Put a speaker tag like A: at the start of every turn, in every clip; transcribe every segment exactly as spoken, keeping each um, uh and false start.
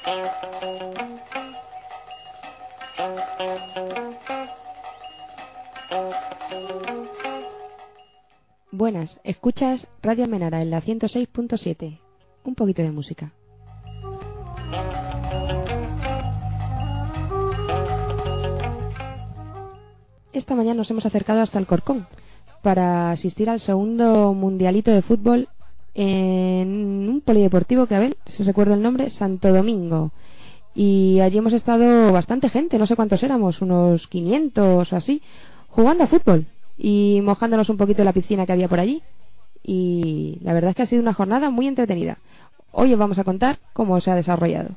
A: Buenas, escuchas Radio Almenara en la ciento seis punto siete. Un poquito de música. Esta mañana nos hemos acercado hasta Alcorcón para asistir al segundo mundialito de fútbol en un polideportivo que, a ver si recuerdo el nombre, Santo Domingo. Y allí hemos estado bastante gente, no sé cuántos éramos, unos quinientos o así, jugando a fútbol y mojándonos un poquito en la piscina que había por allí. Y la verdad es que ha sido una jornada muy entretenida. Hoy os vamos a contar cómo se ha desarrollado.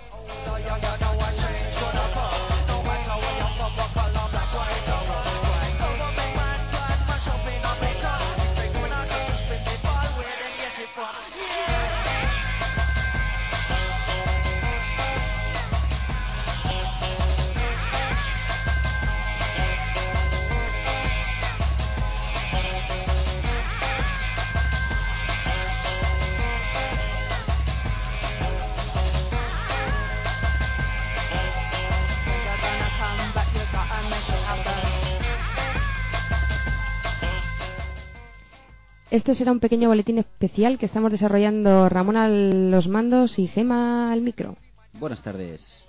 A: Este será un pequeño boletín especial que estamos desarrollando Ramón a los mandos y Gema al micro.
B: Buenas tardes.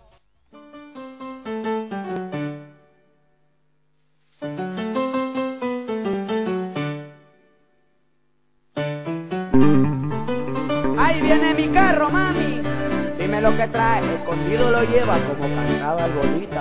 C: ¡Ahí viene mi carro, mami! Dime lo que trae, escondido lo lleva como cantaba el bolita.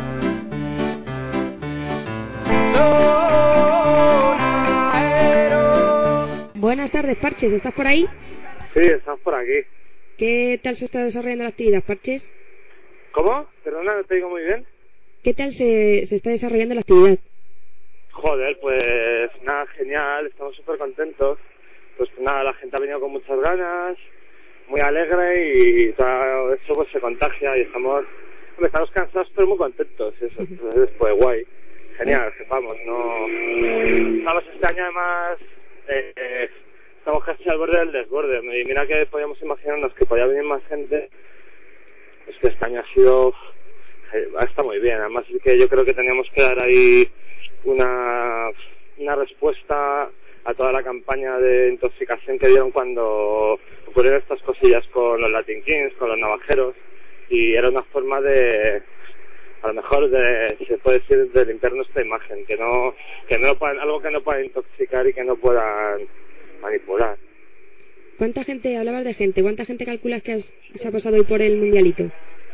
A: Buenas tardes, Parches, ¿estás por ahí?
D: Sí, estás por aquí.
A: ¿Qué tal se está desarrollando la actividad, Parches?
D: ¿Cómo? Perdona, no te digo muy bien.
A: ¿Qué tal se, se está desarrollando la actividad?
D: Joder, pues nada, genial, estamos súper contentos. Pues nada, la gente ha venido con muchas ganas, muy alegre y todo eso pues se contagia y estamos, hombre, estamos cansados pero muy contentos, eso, entonces pues guay, genial, vamos, no, estamos este año además, eh, estamos casi al borde del desborde, y mira que podíamos imaginarnos que podía venir más gente, es que este año ha sido, eh, está muy bien, además es que yo creo que teníamos que dar ahí una, una respuesta a toda la campaña de intoxicación que dieron cuando ocurrieron estas cosillas con los Latin Kings, con los navajeros, y era una forma de, a lo mejor de, se puede decir, de limpiar nuestra imagen, que no, que no puedan, algo que no puedan intoxicar y que no puedan manipular.
A: ¿Cuánta gente, hablabas de gente, cuánta gente calculas que has, se ha pasado hoy por el mundialito?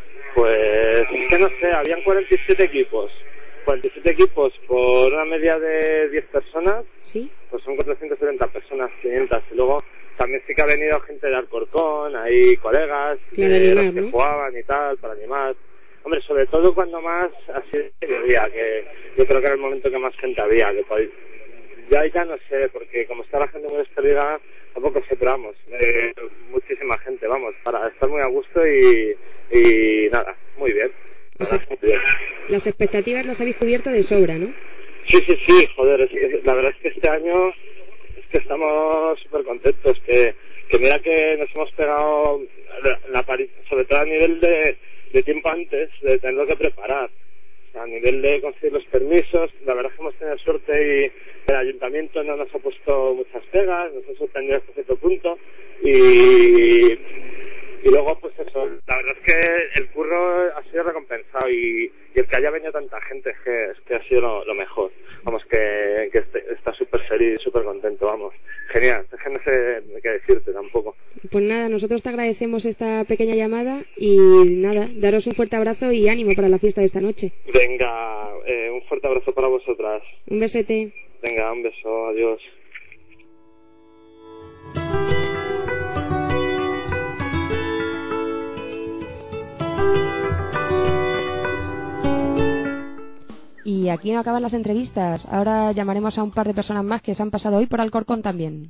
D: Pues, que no sé, habían cuarenta y siete equipos. cuarenta y siete equipos por una media de diez personas,
A: ¿sí?
D: Pues son cuatrocientas setenta personas, quinientas. Y luego también sí que ha venido gente de Alcorcón, ahí colegas,
A: claro,
D: de
A: animar,
D: los que
A: ¿no?
D: jugaban y tal, para animar. Hombre, sobre todo cuando más así de día, que yo creo que era el momento que más gente había. Que podéis... Ya ya no sé, porque como está la gente muy desperdida, tampoco sé, pero vamos, eh, muchísima gente, vamos, para estar muy a gusto y, y nada, muy bien.
A: O sea, las expectativas las habéis cubierto de sobra, ¿no?
D: Sí, sí, sí, joder, es que, la verdad es que este año es que estamos súper contentos, que, que mira que nos hemos pegado, la, la, sobre todo a nivel de, de tiempo antes, de tenerlo que preparar, o sea, a nivel de conseguir los permisos, la verdad es que hemos tenido suerte y el ayuntamiento no nos ha puesto muchas pegas, nos ha sorprendido hasta cierto punto, y... Y luego, pues eso, la verdad es que el curro ha sido recompensado y, y el que haya venido tanta gente es que, es que ha sido lo, lo mejor. Vamos, que, que este, está súper feliz, súper contento, vamos. Genial, es que no sé qué decirte tampoco.
A: Pues nada, nosotros te agradecemos esta pequeña llamada y nada, daros un fuerte abrazo y ánimo para la fiesta de esta noche.
D: Venga, eh, un fuerte abrazo para vosotras.
A: Un besete.
D: Venga, un beso, adiós.
A: Y aquí no acaban las entrevistas. Ahora llamaremos a un par de personas más que se han pasado hoy por Alcorcón también.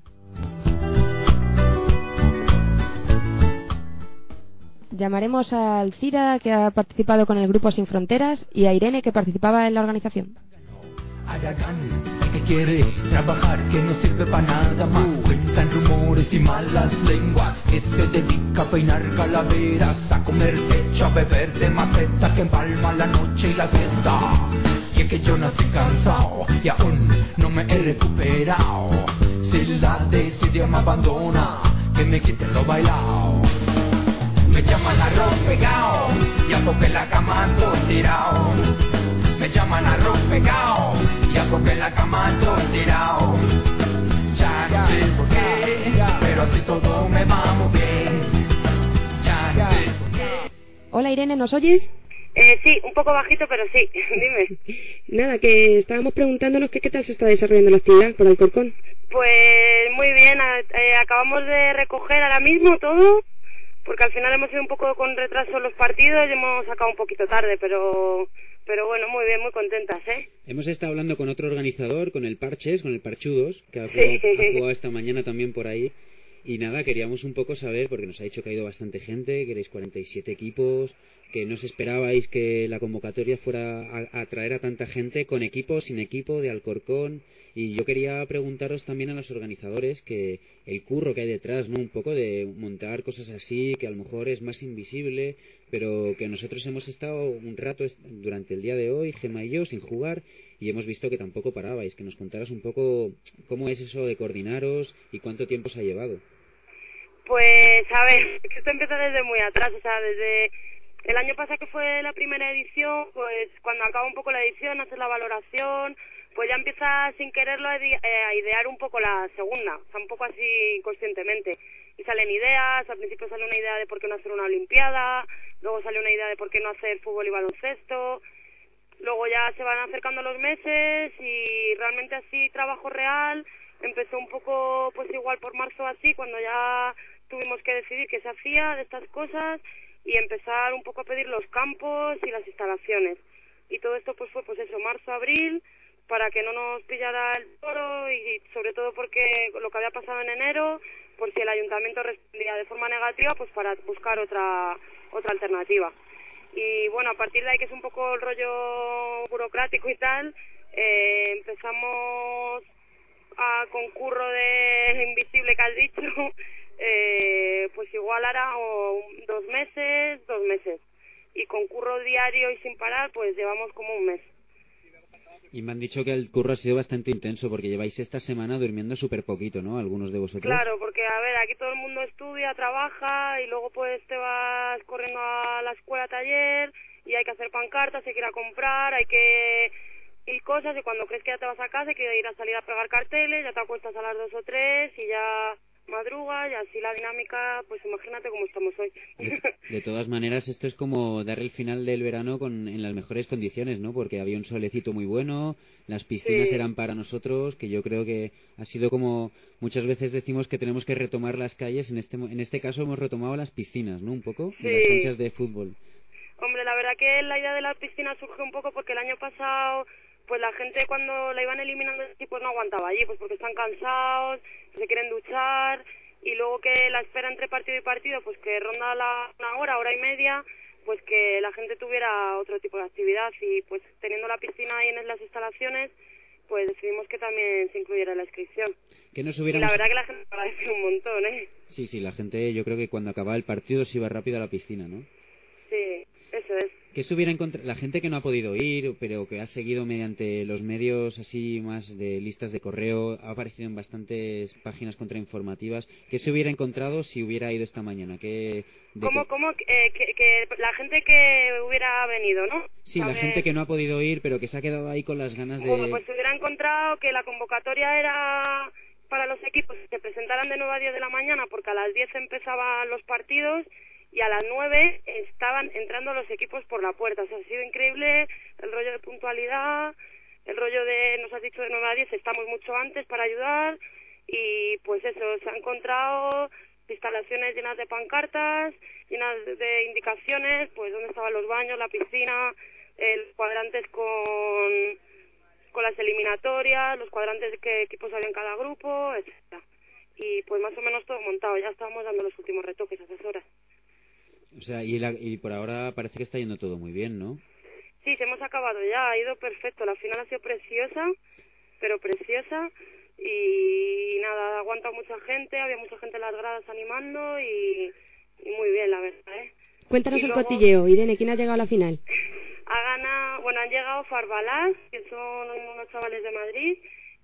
A: Llamaremos a Alcira, que ha participado con el grupo Sin Fronteras, y a Irene, que participaba en la organización.
B: Aragán, el que quiere trabajar es que no sirve para nada más. Cuentan rumores y malas lenguas que se dedica a peinar calaveras, a comer techo, a beber de maceta que empalma la noche y la siesta. Y es que yo nací cansado y aún no me he recuperado. Si la desidia me abandona, que me quiten lo bailado. Me llaman arroz pegado y hago que la cama ando tirado. Me llaman arroz pegado y hago que la cama ando tirado. Ya no sé por qué, pero así todo me va muy bien. Ya no sé por qué.
A: Hola Irene, ¿nos oyes?
E: Eh, sí, un poco bajito, pero sí, dime.
A: Nada, que estábamos preguntándonos que qué tal se está desarrollando la actividad por Alcorcón.
E: Pues muy bien, eh, acabamos de recoger ahora mismo todo, porque al final hemos ido un poco con retraso en los partidos y hemos acabado un poquito tarde, pero pero bueno, muy bien, muy contentas, ¿eh?
F: Hemos estado hablando con otro organizador, con el Parches, con el Parchudos, que ha jugado,
E: Sí.
F: ha jugado esta mañana también por ahí. Y nada, queríamos un poco saber, porque nos ha dicho que ha ido bastante gente, que erais cuarenta y siete equipos, que no os esperabais que la convocatoria fuera a, a atraer a tanta gente, con equipo, sin equipo, de Alcorcón. Y yo quería preguntaros también a los organizadores que el curro que hay detrás, ¿no? Un poco de montar cosas así, que a lo mejor es más invisible, pero que nosotros hemos estado un rato durante el día de hoy, Gemma y yo, sin jugar, y hemos visto que tampoco parabais. Que nos contaras un poco cómo es eso de coordinaros y cuánto tiempo os ha llevado.
E: Pues a ver, que esto empieza desde muy atrás, o sea, desde el año pasado que fue la primera edición, pues cuando acaba un poco la edición, haces la valoración, pues ya empieza sin quererlo a idear un poco la segunda, o sea, un poco así inconscientemente. Y salen ideas, al principio sale una idea de por qué no hacer una olimpiada, luego sale una idea de por qué no hacer fútbol y baloncesto, luego ya se van acercando los meses y realmente así trabajo real empezó un poco pues igual por marzo así, cuando ya tuvimos que decidir qué se hacía de estas cosas y empezar un poco a pedir los campos y las instalaciones. Y todo esto pues fue pues eso, marzo, abril, para que no nos pillara el toro y sobre todo porque lo que había pasado en enero, por si el ayuntamiento respondía de forma negativa, pues para buscar otra otra alternativa. Y bueno, a partir de ahí, que es un poco el rollo burocrático y tal, eh, empezamos a concurso de invisible que has dicho, eh, pues igual hará o dos meses, dos meses. Y concurso diario y sin parar, pues llevamos como un mes.
F: Y me han dicho que el curro ha sido bastante intenso, porque lleváis esta semana durmiendo súper poquito, ¿no? Algunos de vosotros.
E: Claro, porque a ver, aquí todo el mundo estudia, trabaja y luego pues te vas corriendo a la escuela, taller, y hay que hacer pancartas, hay que ir a comprar, hay que ir cosas, y cuando crees que ya te vas a casa hay que ir a salir a pegar carteles, ya te acuestas a las dos o tres y ya madrugas, y así la dinámica, pues imagínate cómo estamos hoy.
F: De, de todas maneras, esto es como dar el final del verano con, en las mejores condiciones, ¿no? Porque había un solecito muy bueno, las piscinas
E: Sí.
F: eran para nosotros, que yo creo que ha sido como muchas veces decimos que tenemos que retomar las calles, en este en este caso hemos retomado las piscinas, ¿no? Un poco,
E: Sí.
F: y las canchas de fútbol.
E: Hombre, la verdad que la idea de la piscina surge un poco porque el año pasado, pues la gente cuando la iban eliminando pues no aguantaba allí, pues porque están cansados, se quieren duchar, y luego que la espera entre partido y partido, pues que ronda la una hora, hora y media, pues que la gente tuviera otro tipo de actividad, y pues teniendo la piscina ahí en las instalaciones, pues decidimos que también se incluyera la inscripción.
F: Que nos
E: Y
F: hubiéramos...
E: la verdad que la gente agradece un montón, ¿eh?
F: Sí, sí, la gente, yo creo que cuando acababa el partido se iba rápido a la piscina, ¿no?
E: Sí, eso es.
F: ¿Qué se hubiera encontrado? La gente que no ha podido ir, pero que ha seguido mediante los medios así más de listas de correo, ha aparecido en bastantes páginas contrainformativas. ¿Qué se hubiera encontrado si hubiera ido esta mañana? ¿Qué, de
E: ¿Cómo,
F: qué...
E: cómo eh, que, que la gente que hubiera venido, ¿no?
F: Sí,
E: A
F: la
E: ver,
F: gente que no ha podido ir, pero que se ha quedado ahí con las ganas de...
E: Bueno, pues se hubiera encontrado que la convocatoria era para los equipos que se presentaran de nueve a diez de la mañana, porque a las diez empezaban los partidos y a las nueve estaban entrando los equipos por la puerta. O sea, ha sido increíble el rollo de puntualidad, el rollo de, nos has dicho, de nueve a diez, estamos mucho antes para ayudar, y pues eso, se han encontrado instalaciones llenas de pancartas, llenas de indicaciones, pues dónde estaban los baños, la piscina, los cuadrantes con, con las eliminatorias, los cuadrantes de qué equipos había en cada grupo, etcétera. Y pues más o menos todo montado, ya estábamos dando los últimos retoques hace horas.
F: O sea, y, la, y por ahora parece que está yendo todo muy bien, ¿no?
E: Sí, se hemos acabado ya, ha ido perfecto. La final ha sido preciosa, pero preciosa. Y nada, ha aguantado mucha gente, había mucha gente en las gradas animando y, y muy bien, la verdad, ¿eh?
A: Cuéntanos
E: y
A: el
E: luego,
A: cotilleo, Irene, ¿quién ha llegado a la final?
E: Ha ganado, bueno, han llegado Farbalás, que son unos chavales de Madrid,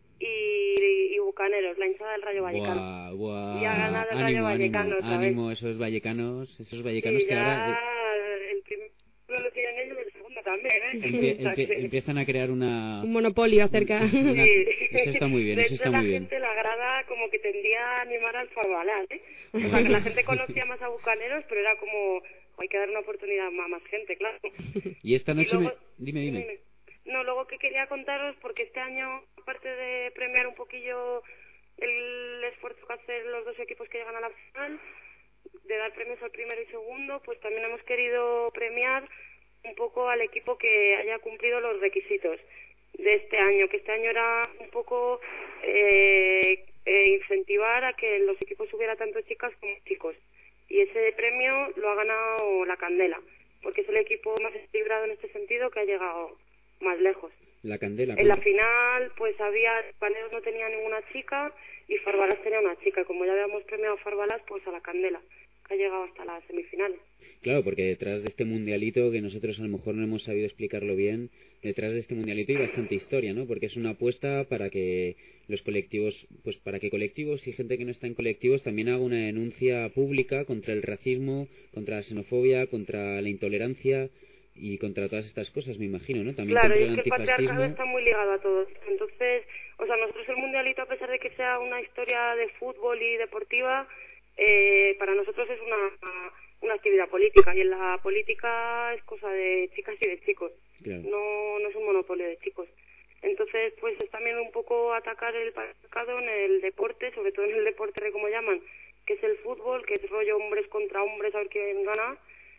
E: y, y Bucaneros, la hinchada del Rayo Vallecano.
F: Buah, buah.
E: Y ha ganado el
F: ánimo,
E: Rayo Vallecano
F: ánimo,
E: otra
F: ánimo,
E: vez.
F: esos vallecanos, esos vallecanos
E: Sí,
F: que
E: ya
F: ahora...
E: el primer lo tienen ellos y el segundo también, ¿eh?
F: Empie-
E: O sea
F: empie-
E: que-
F: empiezan a crear una...
A: Un monopolio acerca.
F: una-
E: Sí.
F: Eso está muy bien,
E: De
F: eso
E: hecho,
F: está
E: la
F: muy bien.
E: gente la grada como que tendía a animar al Farbalás, ¿eh? O sea, que la gente conocía más a Bucaneros, pero era como, hay que dar una oportunidad a más gente, claro.
F: Y esta noche
E: Y luego-
F: me... Dime, dime.
E: No, luego que quería contaros, porque este año, aparte de premiar un poquillo el esfuerzo que hacen los dos equipos que llegan a la final, de dar premios al primero y segundo, pues también hemos querido premiar un poco al equipo que haya cumplido los requisitos de este año, que este año era un poco eh, eh, incentivar a que en los equipos hubiera tanto chicas como chicos. Y ese premio lo ha ganado la Candela, porque es el equipo más equilibrado en este sentido que ha llegado más lejos.
F: La Candela.
E: En la
F: ¿cuánto?
E: final, pues había, Paneros no tenía ninguna chica y Farbalás tenía una chica. Como ya habíamos premiado a Farbalás, pues a la Candela, que ha llegado hasta las semifinales.
F: Claro, porque detrás de este mundialito, que nosotros a lo mejor no hemos sabido explicarlo bien, detrás de este mundialito hay bastante historia, ¿no? Porque es una apuesta para que los colectivos, pues para que colectivos y gente que no está en colectivos también haga una denuncia pública contra el racismo, contra la xenofobia, contra la intolerancia y contra todas estas cosas, me imagino, ¿no? También
E: Claro,
F: contra
E: y
F: el
E: es que el patriarcado
F: antifascismo.
E: está muy ligado a todo esto. Entonces, o sea, nosotros el mundialito, a pesar de que sea una historia de fútbol y deportiva, eh, para nosotros es una, una actividad política, y en la política es cosa de chicas y de chicos.
F: Claro.
E: No, no es un monopolio de chicos. Entonces, pues es también un poco atacar el patriarcado en el deporte, sobre todo en el deporte de como llaman, que es el fútbol, que es rollo hombres contra hombres, a ver quién gana,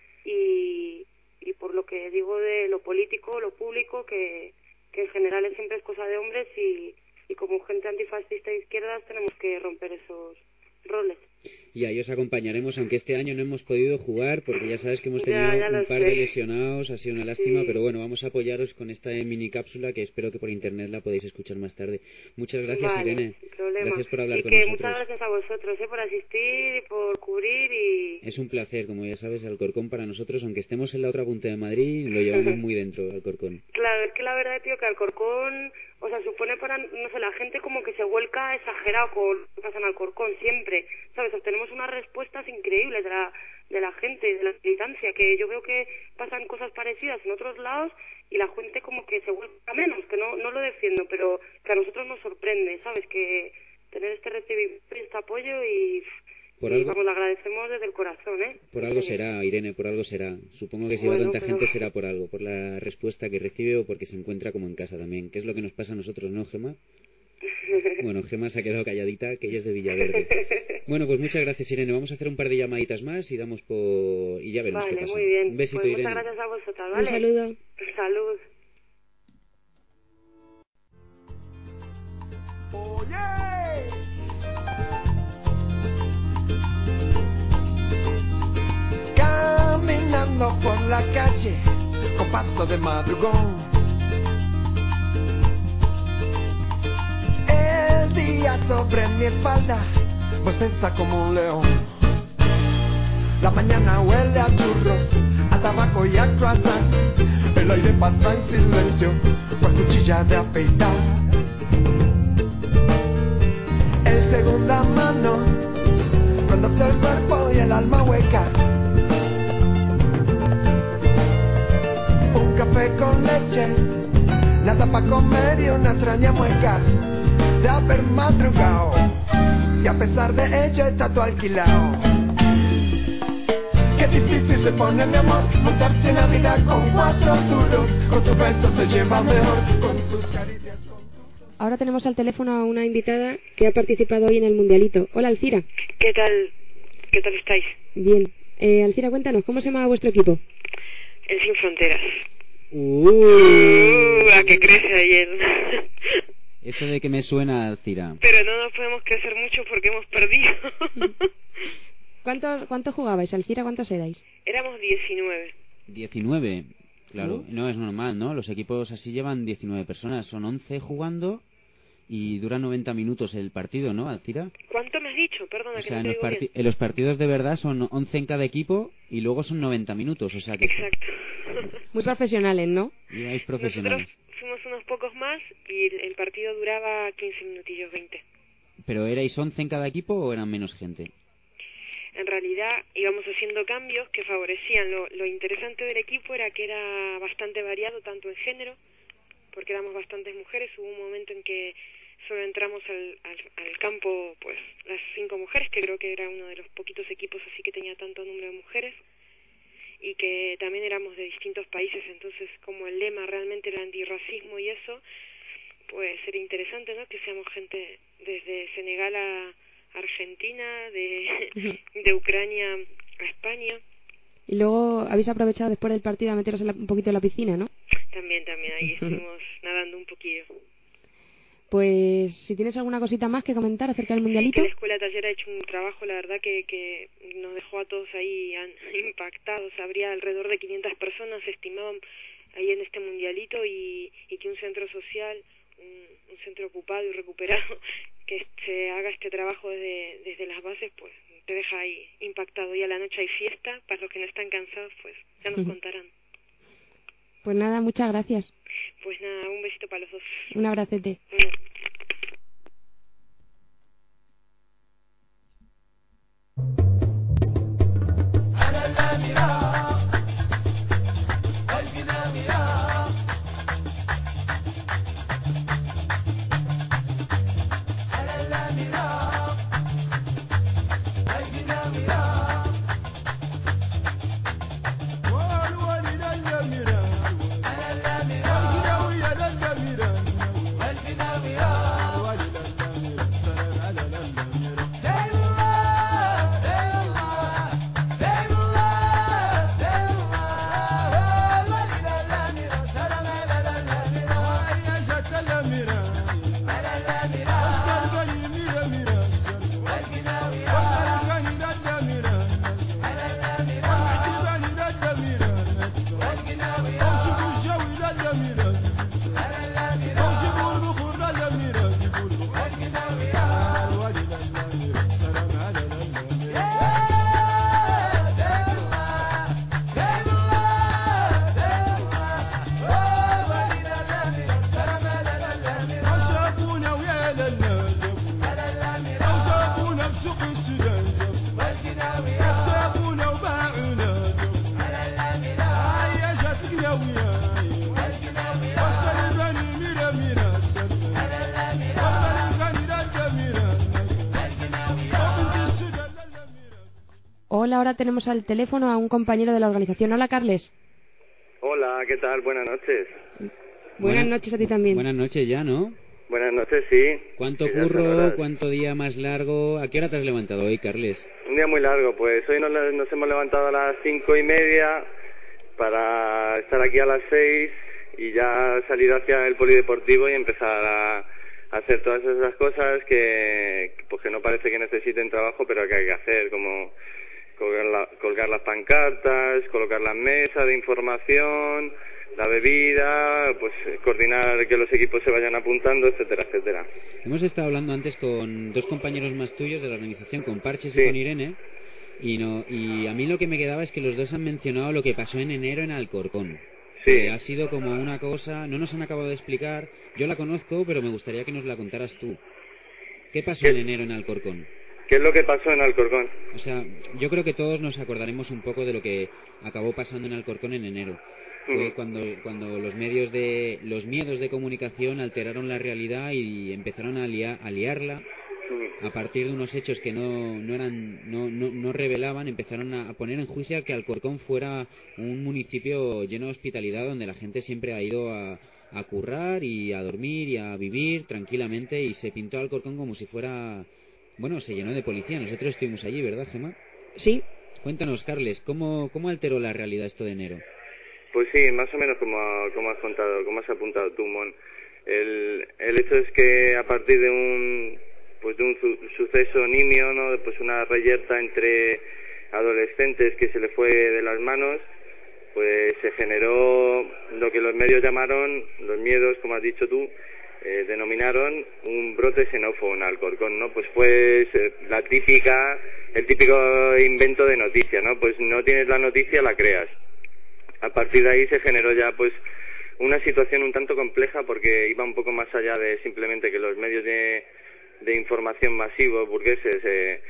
E: y, y por lo que digo de lo político, lo público, que, que en general es siempre es cosa de hombres, y, y como gente antifascista de izquierdas tenemos que romper esos roles.
F: Y ahí os acompañaremos, aunque este año no hemos podido jugar, porque ya sabes que hemos tenido
E: Ya, ya
F: un
E: lo
F: par
E: sé.
F: de lesionados, ha sido una lástima,
E: Sí.
F: pero bueno, vamos a apoyaros con esta mini cápsula que espero que por internet la podéis escuchar más tarde. Muchas gracias,
E: Vale,
F: Irene.
E: sin problema.
F: Gracias por hablar
E: y
F: con
E: que
F: nosotros.
E: muchas gracias a vosotros, ¿eh? Por asistir y por cubrir y...
F: Es un placer, como ya sabes, Alcorcón para nosotros, aunque estemos en la otra punta de Madrid, lo llevamos muy dentro, Alcorcón.
E: Claro, es que la verdad, tío, que Alcorcón, o sea, supone para, no sé, la gente como que se vuelca exagerado con lo que pasa en Alcorcón siempre, ¿sabes? Obtenemos unas respuestas increíbles de la, de la gente, de la militancia, que yo veo que pasan cosas parecidas en otros lados y la gente como que se vuelca menos, que no, no lo defiendo, pero que a nosotros nos sorprende, ¿sabes? Que tener este recibimiento y este apoyo y...
F: Por
E: y
F: algo-
E: vamos, lo agradecemos desde el corazón, ¿eh?
F: Por algo
E: Sí.
F: será, Irene, por algo será. Supongo que si
E: Bueno,
F: va tanta
E: pero-
F: gente será por algo, por la respuesta que recibe o porque se encuentra como en casa también, que es lo que nos pasa a nosotros, ¿no, Gema? Bueno, Gema se ha quedado calladita, que ella es de Villaverde. Bueno, pues muchas gracias, Irene. Vamos a hacer un par de llamaditas más y damos por... y ya veremos
E: Vale,
F: qué pasa.
E: muy bien.
F: Un besito,
E: Pues
F: Irene.
E: muchas gracias a vosotras,
A: Un
E: ¿vale?
A: saludo.
E: Salud.
B: Caminando por la calle con paso de madrugón. El día sobre mi espalda bosteza como un león. La mañana huele a churros, a tabaco y a croissant. El aire pasa en silencio con cuchilla de afeitar. En segunda mano, cuando el cuerpo y el alma hueca. Un café con leche, nada pa' comer y una extraña mueca de haber madrugado, y a pesar de ello está todo alquilado. Qué difícil se pone, mi amor, montarse en la vida con cuatro duros. Con tus besos se lleva mejor, con tus caricias, con tus...
A: Ahora tenemos al teléfono a una invitada que ha participado hoy en el Mundialito. Hola, Alcira.
E: ¿Qué tal? ¿Qué tal estáis?
A: Bien. Eh, Alcira, cuéntanos, ¿cómo se llama vuestro equipo?
E: El Sin Fronteras.
F: Uh,
E: Uh, ¿a qué crece ayer?
F: Eso de que me suena, Alcira.
E: Pero no nos podemos crecer mucho porque hemos perdido.
A: ¿Cuántos cuánto jugabais, Alcira? ¿Cuántos erais?
E: Éramos diecinueve.
F: diecinueve. Claro, no es normal, ¿no? Los equipos así llevan diecinueve personas, son once jugando y dura noventa minutos el partido, ¿no, Alcira?
E: ¿Cuánto me has dicho? Perdona,
F: O
E: que
F: sea,
E: no
F: en
E: te
F: los,
E: digo
F: parti-
E: bien.
F: en los partidos de verdad son once en cada equipo y luego son noventa minutos, o sea que
E: Exacto.
A: Muy profesionales, ¿no?
F: lleváis profesionales.
E: Nosotros fuimos unos pocos más y el, el partido duraba quince minutillos, veinte.
F: ¿Pero erais once en cada equipo o eran menos gente?
E: En realidad íbamos haciendo cambios que favorecían. Lo, lo interesante del equipo era que era bastante variado, tanto en género, porque éramos bastantes mujeres. Hubo un momento en que solo entramos al, al, al campo pues las cinco mujeres, que creo que era uno de los poquitos equipos así que tenía tanto número de mujeres, y que también éramos de distintos países. Entonces, como el lema realmente era antirracismo y eso, pues era interesante, ¿no?, que seamos gente desde Senegal a Argentina, de, de Ucrania a España.
A: Y luego habéis aprovechado después del partido a meteros en la- un poquito en la piscina, ¿no?
E: También, también, ahí estuvimos nadando un poquillo.
A: Pues si tienes alguna cosita más que comentar acerca del
E: Sí,
A: mundialito.
E: que la escuela taller ha hecho un trabajo, la verdad, que, que nos dejó a todos ahí an- impactados. Habría alrededor de quinientas personas, se estimaban, ahí en este mundialito, y, y que un centro social, un, un centro ocupado y recuperado, que se haga este trabajo desde, desde las bases, pues te deja ahí impactado. Y a la noche hay fiesta, para los que no están cansados, pues ya nos contarán.
A: Pues nada, muchas gracias.
E: Pues nada, un besito para los dos.
A: Un abracete.
E: Bueno.
A: Hola, ahora tenemos al teléfono a un compañero de la organización. Hola, Carles.
D: Hola, ¿qué tal? Buenas noches.
A: Buenas
F: Buena-
A: noches a ti también.
F: Buenas noches ya, ¿no?
D: Buenas noches, sí.
F: ¿Cuánto
D: Sí, ya son
F: curro?
D: horas.
F: ¿Cuánto día más largo? ¿A qué hora te has levantado hoy, Carles?
D: Un día muy largo, pues hoy nos, nos hemos levantado a las cinco y media para estar aquí a las seis y ya salir hacia el polideportivo y empezar a, a hacer todas esas cosas que, pues que no parece que necesiten trabajo, pero que hay que hacer, como colgar, la- colgar las pancartas, colocar las mesas de información, la bebida, pues coordinar que los equipos se vayan apuntando, etcétera, etcétera.
F: Hemos estado hablando antes con dos compañeros más tuyos de la organización, con Parches
D: Sí.
F: y con Irene, y no y a mí lo que me quedaba es que los dos han mencionado lo que pasó en enero en Alcorcón.
D: Sí.
F: Que ha sido como una cosa, no nos han acabado de explicar, yo la conozco, pero me gustaría que nos la contaras tú. ¿Qué pasó
D: ¿Qué?
F: en enero en Alcorcón?
D: ¿Qué es lo que pasó en Alcorcón?
F: O sea, yo creo que todos nos acordaremos un poco de lo que acabó pasando en Alcorcón en enero. Fue
D: Mm.
F: cuando, cuando los medios de, los miedos de comunicación alteraron la realidad y empezaron a, lia- a liarla.
D: Mm.
F: A partir de unos hechos que no, no eran, no, no, no revelaban, empezaron a, a poner en juicio que Alcorcón fuera un municipio lleno de hospitalidad donde la gente siempre ha ido a, a currar y a dormir y a vivir tranquilamente, y se pintó Alcorcón como si fuera, bueno, se llenó de policía. Nosotros estuvimos allí, ¿verdad, Gemma?
A: Sí.
F: Cuéntanos, Carles, ¿cómo, cómo alteró la realidad esto de enero?
D: Pues sí, más o menos como, como has contado, como has apuntado tú, Mon. El, el hecho es que a partir de un pues de un su- suceso nimio, ¿no? Pues una reyerta entre adolescentes que se le fue de las manos, pues se generó lo que los medios llamaron, los miedos, como has dicho tú, eh, denominaron un brote xenófobo en Alcorcón, ¿no? Pues fue eh, la típica, el típico invento de noticia, ¿no? Pues no tienes la noticia, la creas. A partir de ahí se generó ya, pues, una situación un tanto compleja porque iba un poco más allá de simplemente que los medios de, de información masivos, burgueses, eh,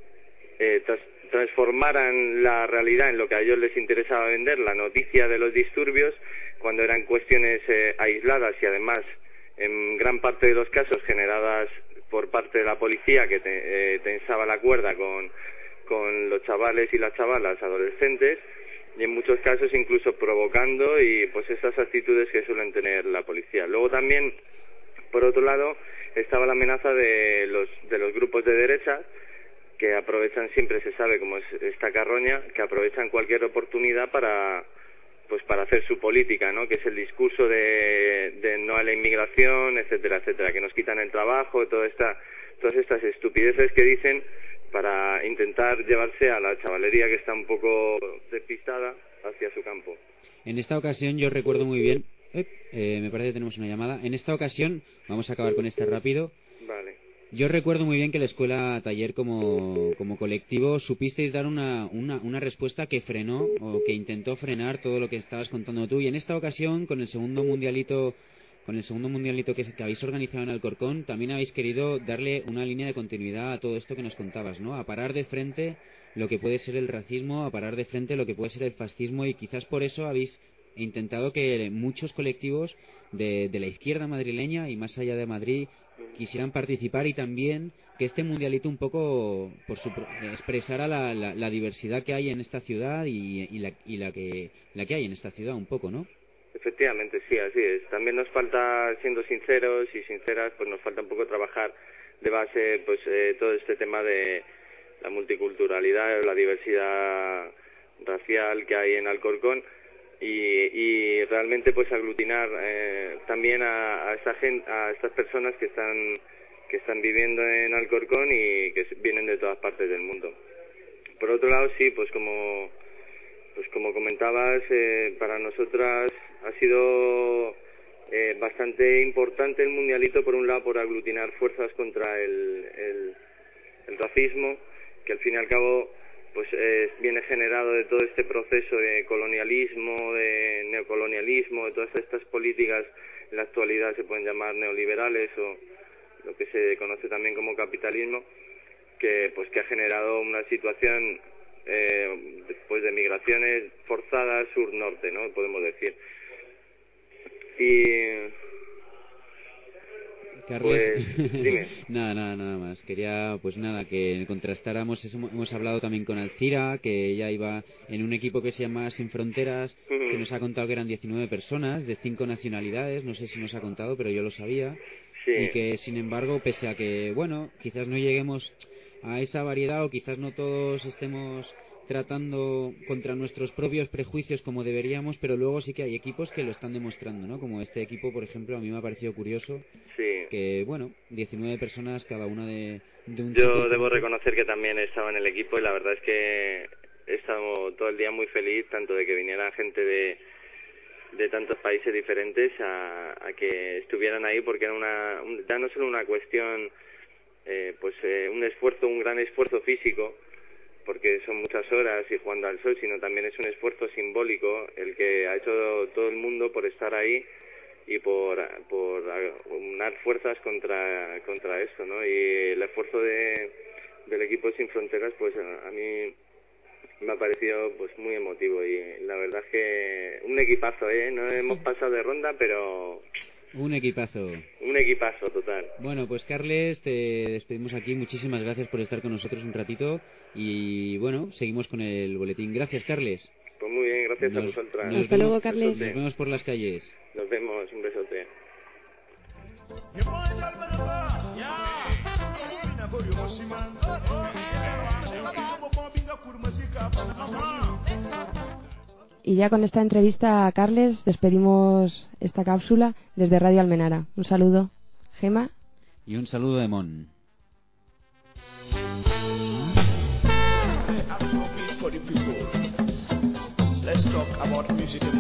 D: eh, tras, transformaran la realidad en lo que a ellos les interesaba vender, la noticia de los disturbios, cuando eran cuestiones eh, aisladas y además en gran parte de los casos generadas por parte de la policía que te, eh, tensaba la cuerda con, con los chavales y las chavalas adolescentes, y en muchos casos incluso provocando y pues esas actitudes que suelen tener la policía. Luego también, por otro lado, estaba la amenaza de los de los grupos de derecha que aprovechan, siempre se sabe cómo es esta carroña, que aprovechan cualquier oportunidad para pues para hacer su política, ¿no? Que es el discurso de, de no a la inmigración, etcétera, etcétera, que nos quitan el trabajo, toda esta, todas estas estupideces que dicen para intentar llevarse a la chavalería que está un poco despistada hacia su campo.
F: En esta ocasión yo recuerdo muy bien, eh, eh, me parece que tenemos una llamada, en esta ocasión, vamos a acabar con este rápido.
D: Vale.
F: Yo recuerdo muy bien que la Escuela Taller como, como colectivo supisteis dar una, una, una respuesta que frenó o que intentó frenar todo lo que estabas contando tú, y en esta ocasión con el segundo mundialito con el segundo mundialito que, que habéis organizado en Alcorcón también habéis querido darle una línea de continuidad a todo esto que nos contabas, ¿no? A parar de frente lo que puede ser el racismo, a parar de frente lo que puede ser el fascismo, y quizás por eso habéis intentado que muchos colectivos de, de la izquierda madrileña y más allá de Madrid quisieran participar, y también que este mundialito un poco por su, expresara la, la, la diversidad que hay en esta ciudad y, y, la, y la, que, la que hay en esta ciudad un poco, ¿no?
D: Efectivamente, sí, así es. También nos falta, siendo sinceros y sinceras, pues nos falta un poco trabajar de base pues eh, todo este tema de la multiculturalidad, la diversidad racial que hay en Alcorcón, y, y realmente pues aglutinar eh, también a, a esta gente, a estas personas que están que están viviendo en Alcorcón y que vienen de todas partes del mundo. Por otro lado, sí, pues como pues como comentabas, eh, para nosotras ha sido eh, bastante importante el mundialito, por un lado por aglutinar fuerzas contra el, el, el racismo, que al fin y al cabo pues eh, viene generado de todo este proceso de colonialismo, de neocolonialismo, de todas estas políticas en la actualidad se pueden llamar neoliberales o lo que se conoce también como capitalismo, que pues que ha generado una situación eh, pues de migraciones forzadas sur-norte, ¿no? Podemos decir. Y
F: Carles,
D: pues, dime.
F: nada, nada, nada más. Quería, pues nada, que contrastáramos. Hemos hablado también con Alcira, que ella iba en un equipo que se llama Sin Fronteras, que nos ha contado que eran diecinueve personas de cinco nacionalidades. No sé si nos ha contado, pero yo lo sabía.
D: Sí.
F: Y que, sin embargo, pese a que, bueno, quizás no lleguemos a esa variedad o quizás no todos estemos tratando contra nuestros propios prejuicios como deberíamos, pero luego sí que hay equipos que lo están demostrando, ¿no? Como este equipo, por ejemplo, a mí me ha parecido curioso,
D: sí,
F: que, bueno, diecinueve personas, cada una de, de un
D: Yo
F: sitio
D: debo
F: diferente.
D: reconocer que también estaba en el equipo y la verdad es que he estado todo el día muy feliz, tanto de que viniera gente de de tantos países diferentes a, a que estuvieran ahí, porque era una un, ya no solo una cuestión eh, pues eh, un esfuerzo, un gran esfuerzo físico, porque son muchas horas y jugando al sol, sino también es un esfuerzo simbólico el que ha hecho todo el mundo por estar ahí y por por unar fuerzas contra contra esto, ¿no? Y el esfuerzo de del equipo Sin Fronteras, pues a, a mí me ha parecido pues muy emotivo, y la verdad es que un equipazo, ¿eh? No hemos pasado de ronda, pero
F: Un equipazo.
D: un equipazo total.
F: Bueno, pues Carles, te despedimos aquí. Muchísimas gracias por estar con nosotros un ratito. Y bueno, seguimos con el boletín. Gracias, Carles.
D: Pues muy bien, gracias
F: Nos-
D: a vosotras.
F: nos
A: Hasta luego, Carles.
F: Nos vemos por las calles.
D: Nos vemos, un besote.
A: Y ya con esta entrevista a Carles despedimos esta cápsula desde Radio Almenara. Un saludo, Gema.
F: Y un saludo de Mon.
G: For the people. Let's talk about musique